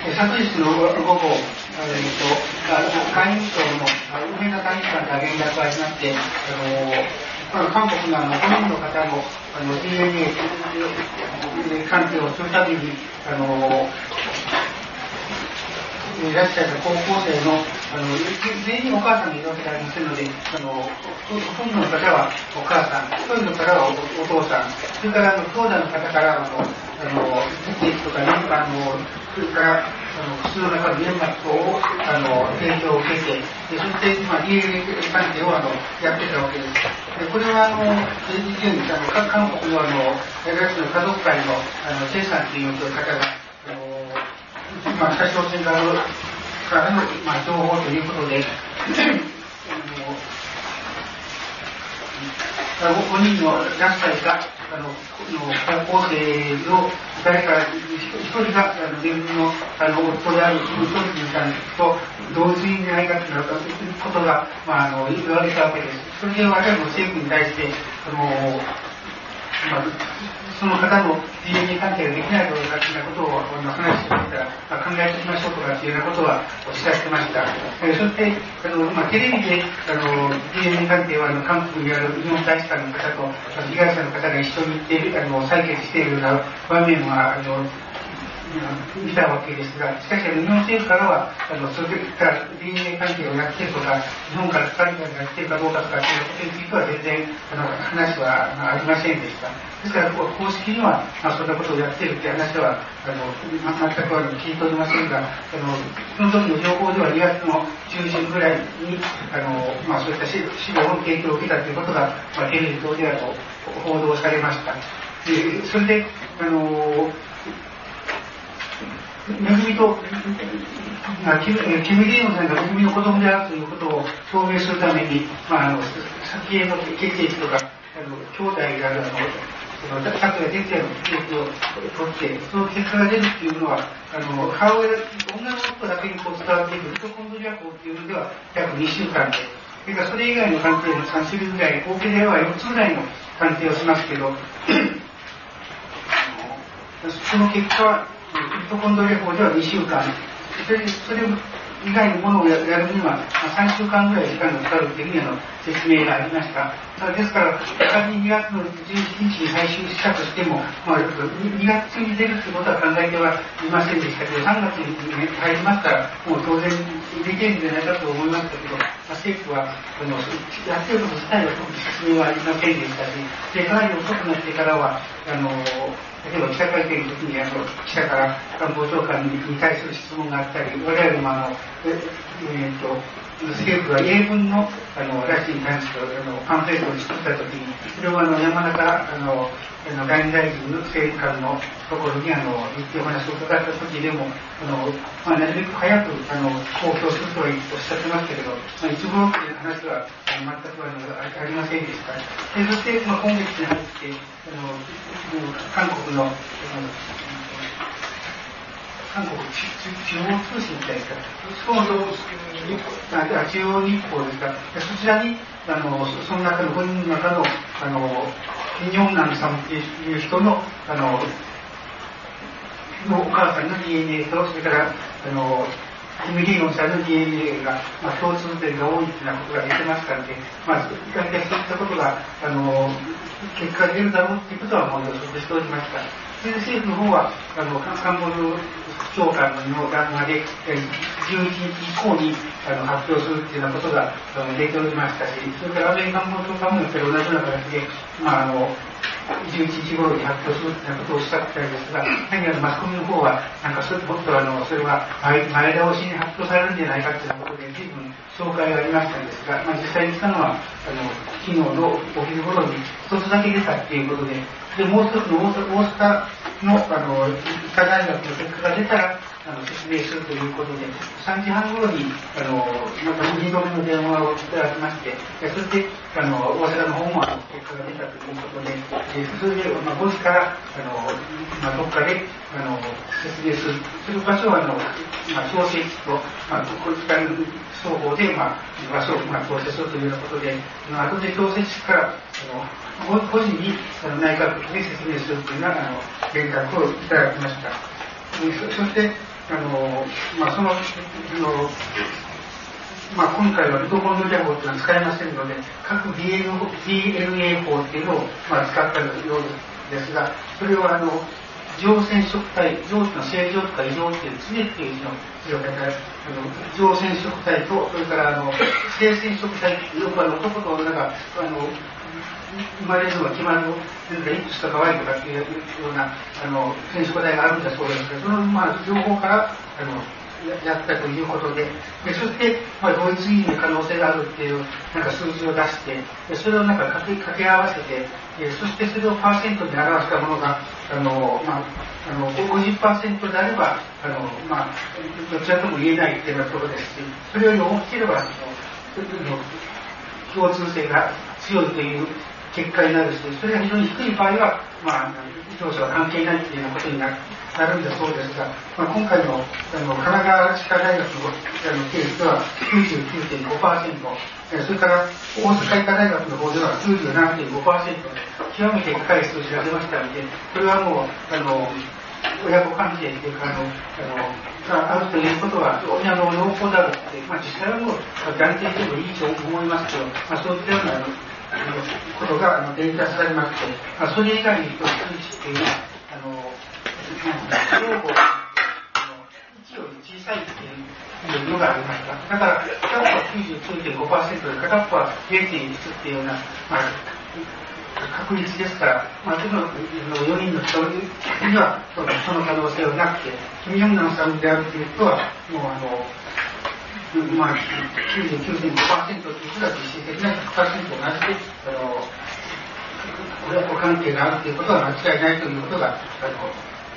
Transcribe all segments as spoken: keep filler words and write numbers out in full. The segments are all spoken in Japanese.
昨日の午後、えー、と外務省の梅田大使館から連絡がありまして、あの韓国のあのごにんの方のあの ディーエヌエー 鑑定をするためにあのいらっしゃる高校生のあの全員お母さんがいるわけではありませんので、あのほとんどの方はお母さん、一人の方は お, お父さん、それからあの兄弟の方からあのあの血液とかね、あのそれからあの口の中の粘膜等をあの提供を受けて、でそして、まあ、ディーエヌエー 鑑定をあのやってたわけです。でこれはあの以前あの韓国のあの大学の家族会のあのチェさんという方があのまあ、北朝鮮からの、からの、まあ、情報ということで、あのごにんの落札したあの高校生を誰か一人があの自分のあの夫であるキム・ソンジンさんと同時にないかということが、まあ、あの言われたわけです。それで我々の政府に対してあのまあ、その方の ディーエヌエー 鑑定ができないということを話してましたら、まあ、考えておきましょうとかというようなことはお知らせしてました。えー、そしてあの、まあ、テレビであの ディーエヌエー 鑑定はあの韓国にある日本大使館の方と被害者の方が一緒に行ってあの採決しているような場面はあの見たわけですが、しかし日本政府からはあのそれから ディーエヌエー 鑑定をやっているとか、日本から海外がやっているかどうかとかということについては全然あの話はありませんでした。ですから公式には、まあ、そんなことをやっているという話はあの、ま、全くあの聞いておりませんが、あのその時の情報ではにがつの中旬ぐらいにあの、まあ、そういった資料の提供を受けたということが、まあ、テレビ等では報道されました。でそれであのめぐみと、キム・デヨンさんがめぐみの子供であるということを証明するために、まあ、あの先への血液とか、あの兄弟があるあの、拓也哲也の血液を取って、その結果が出るっていうのは、あの母親、女の子だけにこう伝わっていくミトコンドリア法っていうのでは約にしゅうかんで、それからそれ以外の鑑定のさん種類ぐらい、合計ではよっつぐらいの鑑定をしますけど、その結果は、ミトコンドリア法ではにしゅうかん、それそれ以外のものをやるには、まあ、さんしゅうかんぐらい時間がかかるというふうな説明がありました。ですから、仮ににがつのじゅういちにちに最終したとしても、まあ、にがつに出るということは考えてはいませんでしたけど、さんがつに入りますから、もう当然できるんじゃないかと思いましたけど、まあ、政府はあのやっていること自体は説明はありませんでしたし、でかなり遅くなってからは、あの例えば記者会見の時にあの記者から官房長官に対する質問があったり、我々もあの、ええー、と政府が英文のあの拉致に関するあのパンフレットを作った時に、それをあの山中あの外務大臣の政務官のところにあの行ってお話を伺った時でも、あの、まあ、なるべく早くあの公表するとはおっしゃってましたけど、まあ、いつ頃という話は全くあの あ, ありませんでした。でそして、まあ、今月に入ってあの韓国の、あの韓国中央通信みたいですか、そうあ中央日報ですか、そちらにあのその中のごにんの中のあのキム・ヨンナムさんという人のあののお母さんの ディーエヌエー と、それからあのキム・デヨンさんの ディーエヌエー が、まあ、共通点が多いというようなことが出てますからね、まあ、大体そういったことがあの結果が出るだろうということはもう予測しておりました。それで政府の方はあの官房長官の談話でじゅういちにち以降にあの発表するというようなことがあの出ておりましたし、それから安倍官房長官もやっぱり同じような形で、まあ、あのじゅういちにち頃に発表するというようなことをおっしゃったんですが、やはりあのマスコミの方はなんかそれもっとあのそれは前倒しに発表されるんじゃないかというようなことで随分紹介がありましたんですが、まあ、実際に来たのはあの昨日のお昼頃に一つだけ出たということで、でもう一つの大阪のあの医科大学の結果が出たらあの説明するということで、さんじはん頃にあのまたにどめの電話をいただきまして、それであの大阪の方も結果が出たということで、それで、まあ、ごじからあの、まあ、どっかであの説明するする場所はあの、まあ、調整と、まあ、こちらの双方で、まあ、場所を、まあ、調整するというようなことで、あ後で調整室からあの個人にあの内閣府で説明するというようなあの連絡をいただきました。そしてあの、まあ、その、あのまあ、今回はミトコンドリア法というのは使えませんので、各 ディーエヌエー 法っていうのを、まあ、使ったようですが、それはあの上染色体、上の正常とか異常っていう常っていう字の字を書いてある上染色体と、それからあの性染色体、よくあの男と女があの生まれるのが決まるのがいくつか可愛いとかっていうようなあの染色体があるんだそうですが、その、まあ、両方からあのやったということで、でそして、まあ、同一意味の可能性があるっていうなんか数字を出して、でそれをなんか掛け掛け合わせて、でそしてそれをパーセントに表したものが、あの、まあ、あの ごじゅっパーセント であれば、あの、まあ、どちらとも言えないっていうようなところですし、それより大きければ、あの共通性が強いという結果になるし、それが非常に低い場合は、まあ、当初は関係ないというようなことになる。なるんだそうですが、まあ、今回の、あの神奈川歯科大学の、あのケースでは きゅうじゅうきゅうてんごパーセント、それから大阪医科大学の方では きゅうじゅうななてんごパーセント で極めて高い数字が出ましたので、これはもうあの親子関係というかあのあのがあるということは非常にあの濃厚だろうって、まあ、実際はもう断定してもいいと思いますけど、まあ、そういったようなあのことがあの伝達されまして、まあ、それ以外に数値っていうのはあの両方、いちより小さいっていうのがありました。だから、片っぽは きゅうじゅうきゅうてんごパーセント で、片っぽは ゼロてんいち っていうような、まあ、確率ですから、まあ、どのよにんの人にはその可能性はなくて、キム・ヨンナムさんであるという人は、もうあの、まあ、きゅうじゅうきゅうてんごパーセント という人が実質的な ひゃくパーセント 同じで、あの、親子関係があるということは間違いないということが、あの、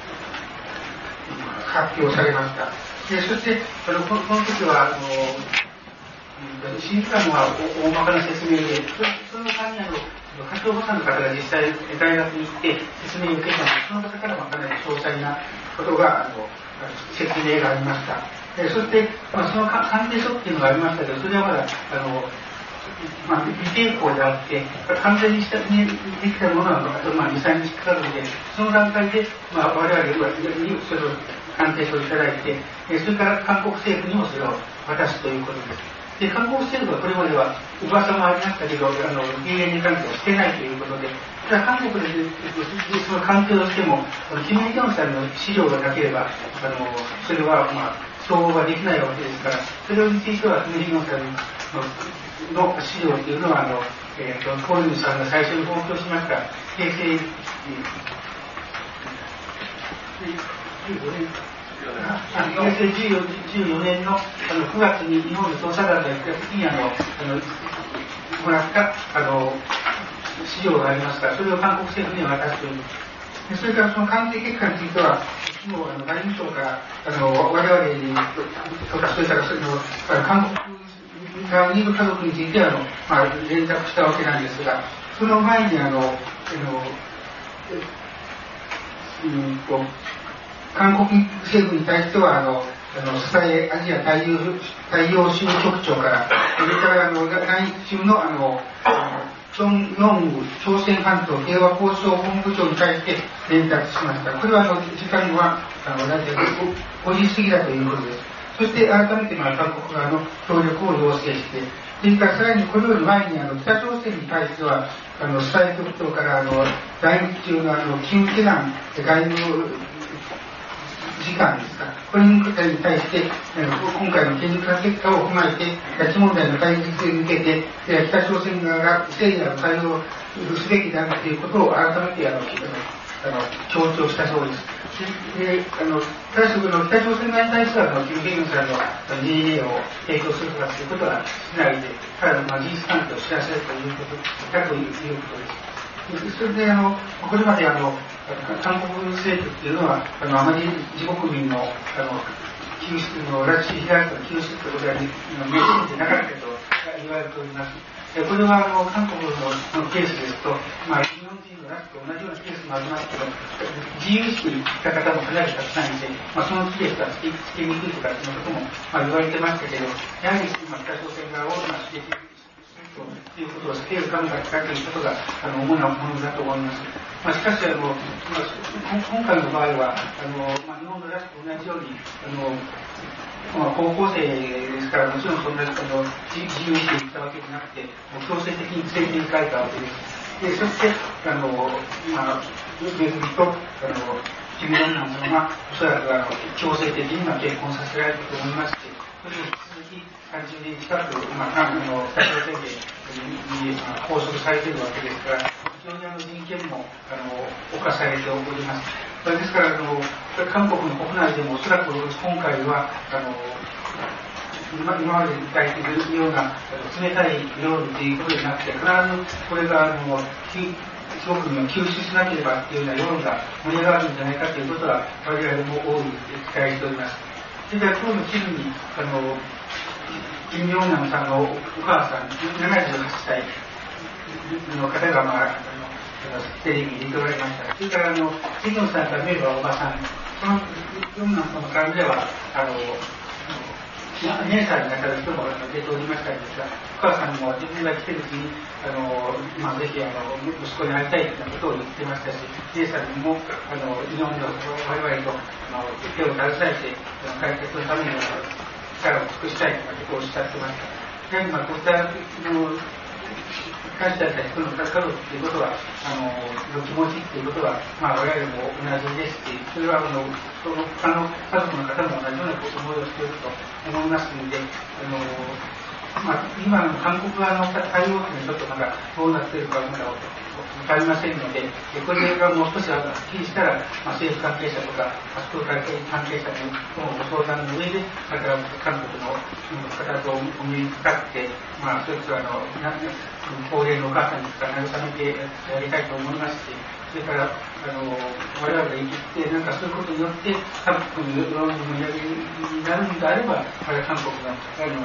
発表されました。でそして、あのこのこの時は、あの、新機関は大まかな説明で、その間にあの、課長補佐の方が実際大学に行って説明を受けたので、その方からもかなり詳細なことが、あの、説明がありました。でそして、まあ、その鑑定書っていうのがありましたけど、それはまだ、あの、まあ、未定法であって、完全にしたにできたものは、あと、まあ、に、さんにちかかるので、その段階で、まあ、我々にそれを鑑定書をいただいて、それから韓国政府にもそれを渡すということです。で、韓国政府はこれまでは噂もありましたけど、あの ディーエヌエー 鑑定をしてないということで、ただ韓国でその鑑定をしても、キム・イテョンさんの資料がなければ、あのそれは、まあ、総合ができないわけですから、それについてはキム・イテョンさんのの資料というのは、あの、えーと、コールさんが最初に公表しました、平成じゅうごねん、平成じゅうよねんのあのくがつに日本の捜査団が行った時にあのあのもらったあの資料がありますから、それを韓国政府に渡しております。でそれからその鑑定結果については、昨日あの外務省からあの我々にとか、それからその韓国側にいる家族についてはあの、まあ、連絡したわけなんですが、その前にあのあのうんと韓国政府に対しては、あの、あの、スタエアジア太陽、太陽州局長から、それから、あの、来日中の、あの、チョン・ヨング朝鮮半島平和交渉本部長に対して連絡しました。これは、あの、時間は、あの、大体ごじ過ぎだということです。そして、改めて、まあ、韓国側の協力を要請して、それからさらにこれより前に、あの、北朝鮮に対しては、あの、スタエ局長から、あの、来日中の、あの、キム・ケナン外務、時間ですか、これに対して、今回の研究結果を踏まえて、拉致問題の解決に向けて、北朝鮮側が誠意なる対応すべきであるということを改めてあのあの強調したそうです。であのただし、北朝鮮側に対しては、キム・ジェインさんの ディーエヌエー を提供するとかということはしないで、ただ、まあ、事実関係を知らせるということだということです。それであのこれまであの韓国政府っていうのはあのあまり自国民のあの救出の拉致被害者の救出ということは見せてなかったと言われております。これはあの韓国のケースですと、まあ、日本人の拉致と同じようなケースもありますけど、自由意識に行った方もかなりたくさんいて、まあ、そのケースはつけにくいとかそのことも、まあ、言われてましたけど、やはり今北朝鮮側を刺激ということを避けるためだったということがあの主なものだと思います。 まあ、しかしあの、まあ、今回の場合はあの、まあ、日本のらしく同じようにあの、まあ、高校生ですからもちろんそんなあの自由にしていったわけじゃなくてもう強制的に政権に変えたわけです。でそしてあの、まあ、ベルギとあのキム・ジョンナムさんがおそらくあの強制的に結婚させられたと思いまして、それで引き続きさんじゅうねん近く、まあ、あの北朝鮮でに拘束されているわけですから、非常にあの人権もあの侵されております。ですからあの韓国の国内でもおそらく今回はあの今まで抱いているような冷たい世論ということでなくて、必ずこれがあの中国に吸収しなければというような世論が盛り上がるんじゃないかということは我々も大いに期待しております。それでは今日の地図にあのキム・ジョンナムさんのお母さんななじゅうはっさいの方が、まあ、あのテレビに出ておられました。それからあのキムさんから見ればおばさん、そのジョンナムさんの感じではあの姉さんになさる人も出ておりましたんですが、お母さんも自分が来てるうちにあの、まあ、ぜひあの息子に会いたいということを言ってましたし、姉さんにもあの日本では我々とあの手を携えて解決のために力を尽くしたいということをおっしゃってました。やはりまあこういったの感謝した人の家族ということは、あのの気持ちということは、まあ、我々も同じですし、それはあのその他の家族の方も同じような思いをしていると思いますので、あのまあ、今の韓国側の対応というのはちょっとまだどうなっているかまだ分かりませんので、これがもう少しはっきりしたら、まあ、政府関係者とか発表関係者とのご相談の上で、また韓国の方とお目にかかって、まあ、それとあの高齢のお母さんに慰めてやりたいと思いますし、それからあの我々が行ってなんかそういうことによって韓国の世論の盛り上げになるのであれば、まだ韓国のあの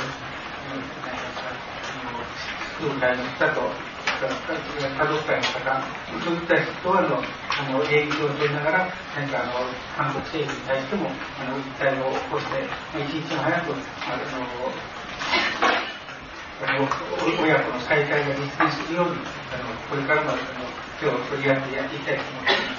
空海の方と家族会の方、そういった人はのあの礼儀を取りながら何かあの韓国政府に対してもあの訴えを起こして、一日も早くあの親子の再会が実現するように、あのこれからもあの手を取り合ってやっていきたいと思います。